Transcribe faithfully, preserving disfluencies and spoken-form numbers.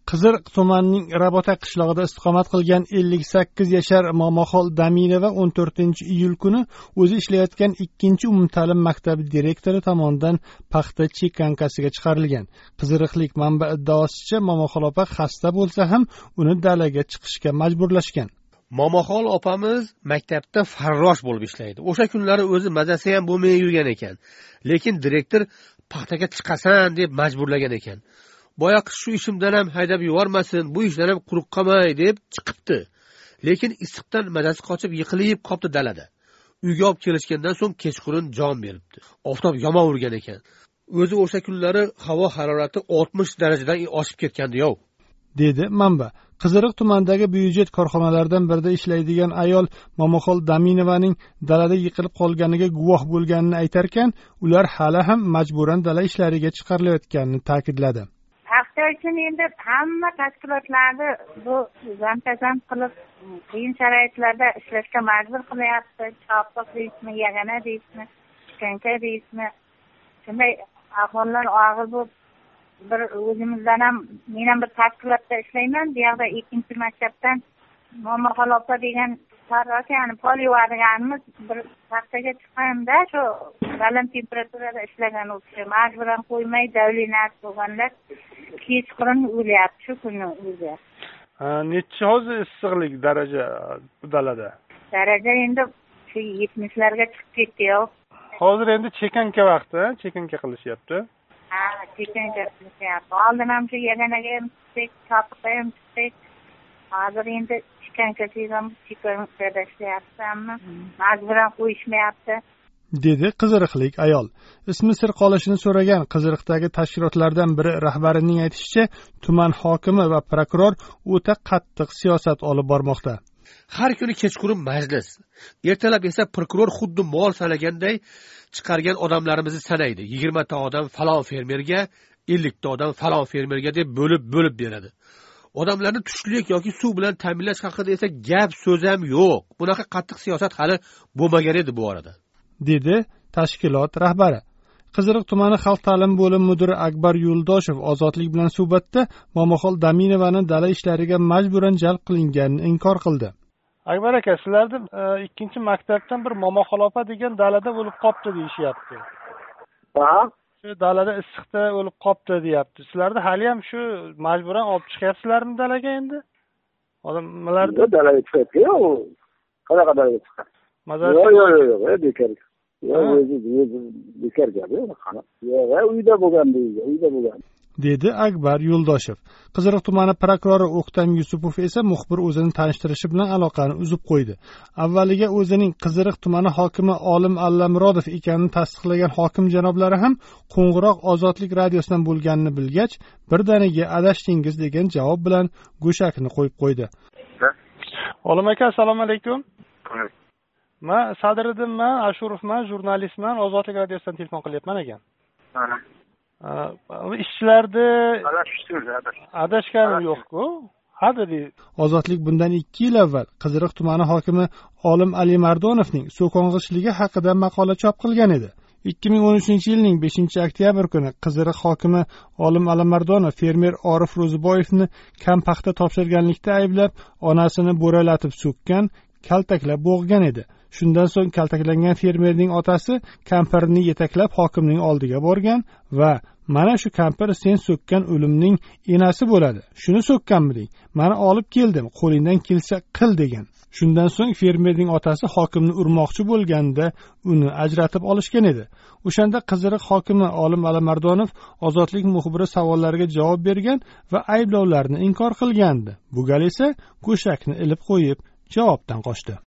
Qiziriq tumanining Rabota qishlog'ida istiqomat qilgan ellik sakkiz yashar Momoxol Daminova o'n to'rtinchi iyul kuni o'zi ishlayotgan ikkinchi umumta'lim maktabi direktori tomonidan paxta chekankasiga chiqarilgan. Qiziriqlik manba iddaosicha Momoxol opa xasta bo'lsa ham uni dalaga chiqishga majburlashgan. Momoxol opamiz maktabda farrosh bo'lib ishlaydi. O'sha kunlari o'zi mazasi ham bo'lmay yurgan ekan. Lekin direktor paxtaga chiqasan deb majburlagan ekan. Boyoq shu ishimdan ham haydab yubormasin, bu ishlar ham quruq qolmay deb chiqibdi. Lekin issiqdan mazasi qochib yiqilib qopti dalada. Uyga olib kelishgandan so'ng kechqurun jon beribdi. Oftob yomon urgan ekan. O'zi o'sha kunlari havo harorati oltmish darajadan oshib ketgandi-yo'q, dedi manba. Qiziriq tumanidagi byudjet korxonalaridan birida ishlaydigan ayol Momoxol Daminovaning dalada yiqilib qolganiga guvoh bo'lganini aytarkan, ular hali ham majburan dala ishlariga chiqarilayotganini ta'kidladi. Paxta uchun endi hamma tashkilotlarni bu zamtazam qilib qiyin sharoitlarda ishlashga majbur qilyapti. Chopiq deysizmi, yagana deysizmi, chikanka deysizmi. Shunday ahvollar og'ir bo'lib, bir o'zimizdan ham, men ham bir tashkilotda ishlayman. Bu yoqda ikkinchi maktabdan Momoxol opa degan farrosh, ya'ni polivadiganimiz bir paxtaga chiqqanda shu baland temperaturada ishlagan u kishi majburan qo'ymay davlinat bo'lganlar kechqurun o'lyapti shu kunni o'zi. Necha hozir issiqlik daraja bu dalada? Daraja endi shu yetmishlarga chiqib ketdi-yu. Hozir endi chekanka vaqti, chekanka qilishyapti. Ha, chekanka qilishyapti. Oldin ham shu yaganaga ham chiqdik, chopiqqa ham chiqdik. Hozir endi chekankaga ham chekanka ishlayapti, ammo majburan qo'yishmayapti, dedi qiziriqlik ayol. Ismi sir qolishini so'ragan Qiziriqdagi tashkilotlardan biri rahbarining aytishicha, tuman hokimi va prokuror o'ta qattiq siyosat olib bormoqda. Har kuni kechqurun majlis. Ertalab esa prokuror xuddi mol sanaganday chiqargan odamlarimizni sanaydi. yigirma ta odam falon fermerga, ellik ta odam falon fermerga deb bo'lib-bo'lib beradi. Odamlarni tushlik yoki suv bilan ta'minlash haqida esa gap so'z ham yo'q. Bunaqa qattiq siyosat hali bo'lmagan edi bu orada, dedi tashkilot rahbari. Qiziriq tumani xalq ta'lim bo'limi mudiri Akbar Yuldoshev ozodlik bilan suhbatda Momoxol Daminovani dala ishlariga majburan jalb qilinganini inkor qildi. Akbar aka, sizlarda ikkinchi maktabdan bir Momoxol opa degan dalada bo'lib qopti deyishyapti. Ha? Shu dalada issiqda o'lib qopti deyapti. Sizlarda hali ham shu majburan olib chiqyapsizlarmi dalaga endi? Odamlarda dalaga chiqyapti-ku. Qanaqa dalaga chiqadi? Yo'q, yo'q, yo'q, bekor. Yo'q, o'zi bekor gap, qana. Yo'q, uyda bo'lgan deydi, uyda bo'lgan, dedi Akbar Yuldoshev. Qiziriq tumani prokurori O'ktam Yusupov esa muxbir o'zini tanishtirishi bilan aloqani uzib qo'ydi. Avvaliga o'zining Qiziriq tumani hokimi Olim Allamurodov ekanini tasdiqlagan hokim janoblari ham qo'ng'iroq Ozodlik radiosidan bo'lganini bilgach, birdaniga adashdingiz degan javob bilan go'shakni qo'yib qo'ydi. Olim aka, assalomu alaykum. Men Sadiriddinman, Ashurovman, jurnalistman, Ozodlik radiosidan telefon qilyapman ekan. Mana. Ishchilarni adashganim yo'q-ku. Ha dedi. Ozodlik bundan ikki yil avval Qiziriq tumani hokimi Olim Alimardonovning so'kong'ichligi haqida maqola chop qilgan edi. ikki ming o'n uchinchi yilning beshinchi oktyabr kuni Qiziriq hokimi Olim Alimardonov fermer Orif Ro'ziboyevni kam paxta topshirganlikda ayblab, onasini bo'ralatib so'kkan, kaltaklab bo'g'gan edi. Shundan so'ng kaltaklangan fermerning otasi kampirni yetaklab hokimning oldiga borgan va mana shu kampir sen so'kkan o'limning enasi bo'ladi. Shuni so'kkanmiding? Meni olib keldim, qo'lingdan kelsa qil degan. Shundan so'ng fermerning otasi hokimni urmoqchi bo'lganda uni ajratib olishgan edi. O'shanda Qiziriq hokimi Olim Alimardonov Ozodlik muxbiri savollariga javob bergan va ayblovlarni inkor qilgandi. Bu gal esa go'shakni ilib qo'yib javobdan qochdi.